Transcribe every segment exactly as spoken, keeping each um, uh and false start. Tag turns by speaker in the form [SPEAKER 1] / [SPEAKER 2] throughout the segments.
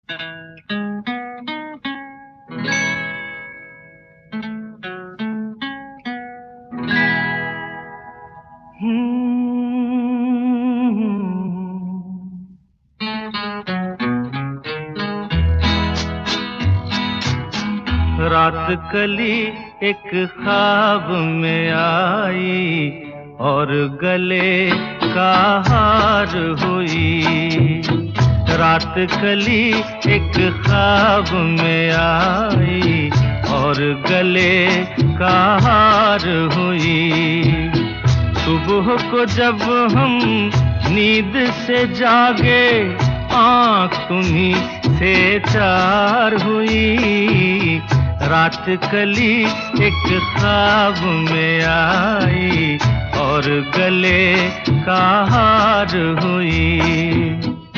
[SPEAKER 1] रात कली एक ख्वाब में आई और गले का हार हुई। रात कली एक ख्वाब में आई और गले का हार हुई। सुबह को जब हम नींद से जागे, आँख तुम्हीं से चार हुई। रात कली एक ख्वाब में आई और गले का हार हुई।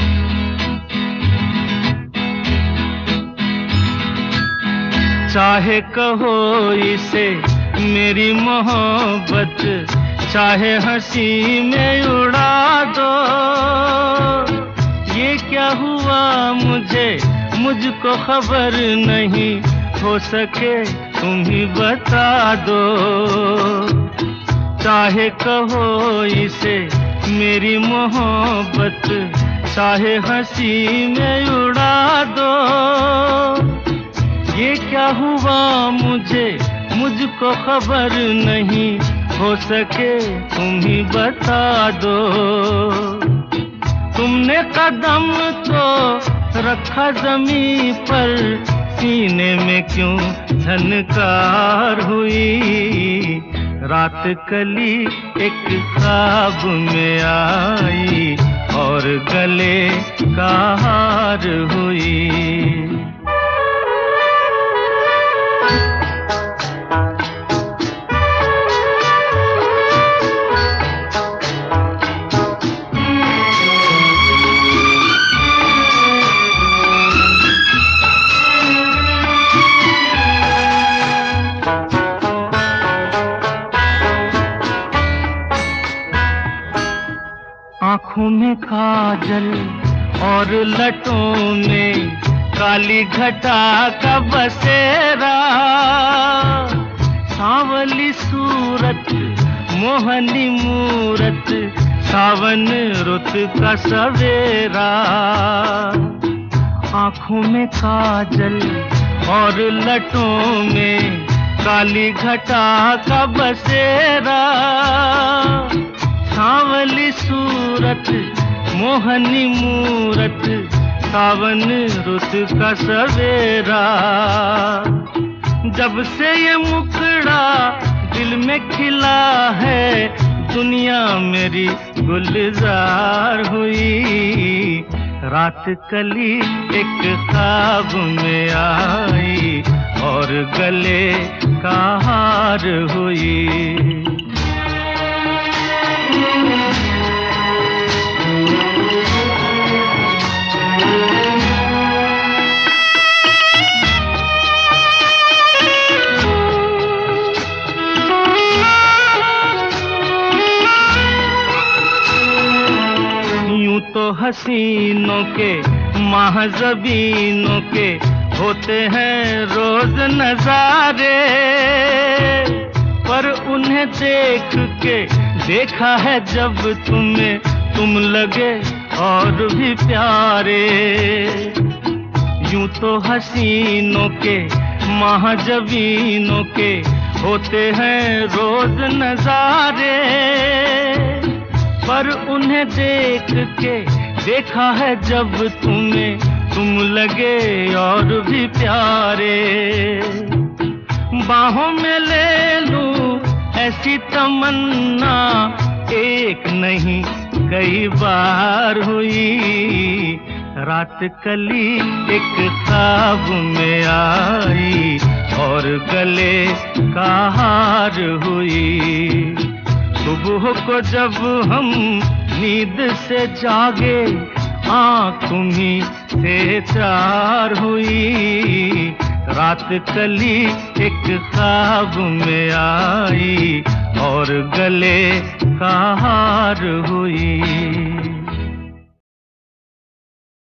[SPEAKER 1] चाहे कहो इसे मेरी मोहब्बत, चाहे हंसी में उड़ा दो। ये क्या हुआ मुझे मुझको खबर नहीं, हो सके तुम ही बता दो। चाहे कहो इसे मेरी मोहब्बत, चाहे हंसी में उड़ा दो। ये क्या हुआ मुझे मुझको खबर नहीं, हो सके तुम ही बता दो। तुमने कदम तो रखा जमीन पर, सीने में क्यों झनकार हुई। रात कली एक ख्वाब में आई और गले का हार हुई। आँखों में काजल और लटों में काली घटा का बसेरा, सांवली सूरत मोहनी मूरत, सावन रुत का सवेरा। आँखों में काजल और लटों में काली घटा का बसेरा, सांवली सूरत मोहनी मूरत, सावन रुत का सवेरा। जब से ये मुखड़ा दिल में खिला है, दुनिया मेरी गुलजार हुई। रात कली एक ख्वाब में आई और गले का हार हुई। यूं तो हसीनों के महज़बीनों के होते हैं रोज नजारे, पर उन्हें देख के देखा है जब तुम्हें, तुम लगे और भी प्यारे। यूं तो हसीनों के महज़बीनों के होते हैं रोज नजारे, पर उन्हें देख के देखा है जब तुम्हें, तुम लगे और भी प्यारे। बाहों में ले लूं ऐसी तमन्ना, एक नहीं कई बार हुई। रात कली एक ख्वाब में आई और गले का हार हुई। सुबह को जब हम नींद से जागे, आँख तुम्हीं से चार हुई। रात कली एक ख्वाब में आई और गले का हार हुई।